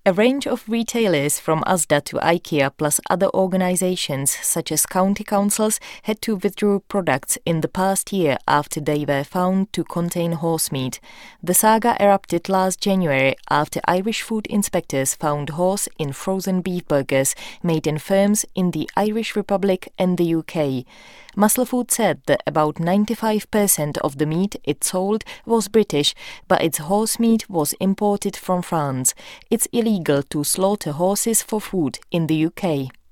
A range of retailers from Asda to IKEA plus other organisations such as county councils had to withdraw products in the past year after they were found to contain horse meat. The saga erupted last January after Irish food inspectors found horse in frozen beef burgers made in firms in the Irish Republic and the UK. Muscle Food said that about 95% of the meat it sold was British, but its horse meat was imported from France. It's illegal to slaughter horses for food in the UK.